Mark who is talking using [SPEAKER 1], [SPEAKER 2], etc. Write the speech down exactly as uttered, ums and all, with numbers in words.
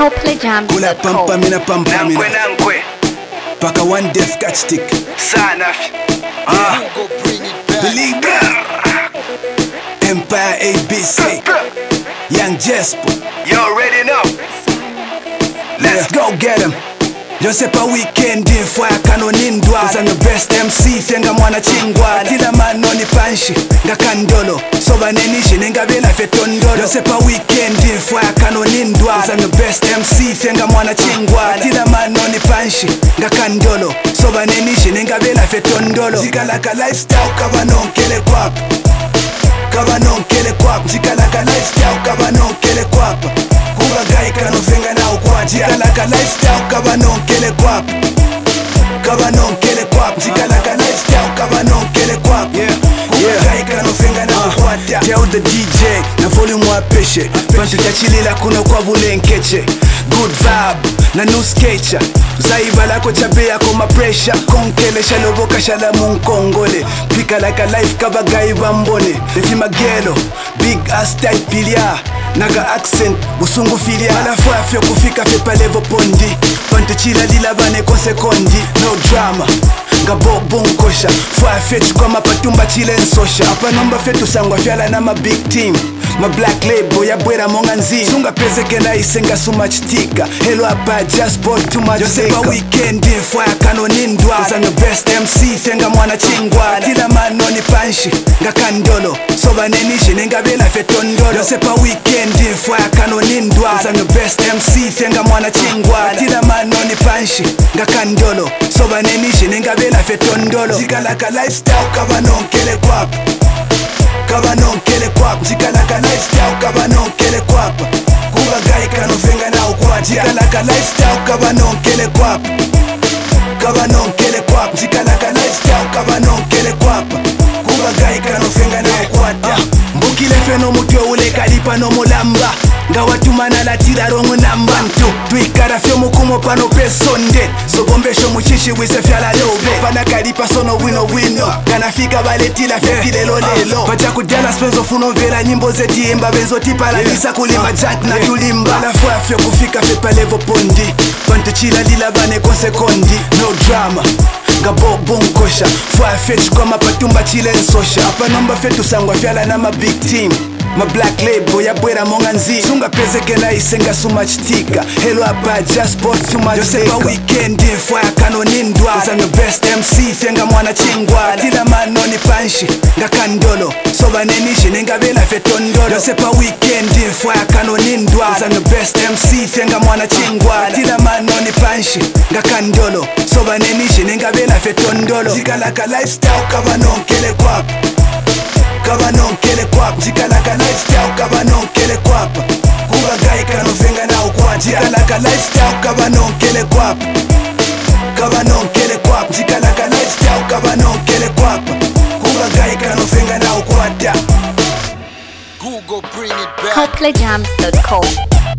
[SPEAKER 1] Coplejams dot
[SPEAKER 2] Kula
[SPEAKER 1] com.
[SPEAKER 2] pampa mina pampa
[SPEAKER 3] Nankwe
[SPEAKER 2] mina
[SPEAKER 3] nankwe
[SPEAKER 2] Paka one death catch stick
[SPEAKER 3] Sana Ah
[SPEAKER 2] Believe Empire A B C Young Jespo
[SPEAKER 3] You already know.
[SPEAKER 2] Let's go get him Josepa weekend info ya kanonindwa Cause I'm the best M C Fenga mwana chingwa Tila manoni panshi Nga kandolo Soba nenishi Nenga bela fetondolo Josepa weekend info ya kanonindwa Cause I'm the best M C Fenga mwana chingwa Tila manoni panshi Nga kandolo Soba nenishi Nenga bela fetondolo Jikalaka lifestyle Kaba nonkele kwapa Kaba nonkele kwapa Jikalaka lifestyle Kaba nonkele kwapa Kuba gai kano fenga na ukwa Jikalaka lifestyle Kaba nonkele kwapa Kaba nonkele kwapa Jikalaka lifestyle Kaba nonkele kwapa Kuba gai kano fenga na ukwa Tell the D J Na volume wa peshe Pantu chachilila kuno kwa vule nkeche Good vibe Na new skater Zaiba lako chabe yako ma pressure Konkele shaloboka shalamu nkongole Pika like a life kaba gai bambone Lefi magelo Big ass tight pilia Naga accent Busungu filia Alafu afyo kufika fepa levo pondi Pantu chila lila bane konsekondi No drama Nga bobo nkosha Fwa fetu kwa mapatumba chile nsosha Apa nomba fetu sangwa fyala na ma big team Ma black label ya bwera monga nzi Sunga peze kena isenga sumachtika Hello apa just bought too much Josepa weekend info ya kanonindwa Cause I'm the best M C fenga mwana chingwa Tila manoni panshi Nga kandolo Soba nenishi nenga bela fetondolo Josepa weekend info ya kanonindwa Cause I'm the best M C fenga mwana chingwa Tila manoni panshi Nga kandolo Soba nenishi nenga bela fetondolo Jikalaka lifestyle kaba nonkele kwapa Kaba nonkele kwapa Jikalaka lifestyle kaba nonkele kwapa Kuba gai kano fenga na ukwa Jikalaka lifestyle kaba nonkele kwapa Kaba nonkele kwapa Jikalaka lifestyle kaba nonkele kwapa Kuba gai kano fenga na ukwa Mbukile feno mutwe ule kalipa no mulamba Nga watumana la tira rongo namba ntu Tuikara fyo mukumo pano pesonde Sogombesho muchishi wise fyala lobe Pana kalipa sono wino wino Kanafika baletila fekile lo lelo Pacha kujala spenzo funo vera nyimbo zeti imba Benzo tipala lisa kulima jack na tulimba Alafu afyo kufika fepa levo pondi Pantu chila lila bane konsekondi No drama Nga bobo nkosha Fwa fetu kwa mapatumba chile nsosha Apa nomba fetu sangwa fyala na ma big team Ma black label ya bwera monga nzi Sunga peze kena isenga sumachtika Hello apa just bought too much Josepa weekend info ya kanonindwa Cause I'm the best M C fenga mwana chingwa Tila manoni panshi Nga kandolo Soba nenishi nenga bela fetondolo Josepa weekend info ya kanonindwa Cause I'm the best M C fenga mwana chingwa Tila manoni panshi Nga kandolo Soba nenishi nenga bela fetondolo Jikalaka lifestyle kaba nonkele kwapa Kaba nonkele kwapa Jikalaka lifestyle kaba nonkele kwapa Kuba gai kano fenga na ukwa Jikalaka lifestyle kaba nonkele kwapa Kaba nonkele kwapa Jikalaka lifestyle kaba nonkele kwapa Kuba gai kano fenga na ukwa
[SPEAKER 1] Coplejams dot com.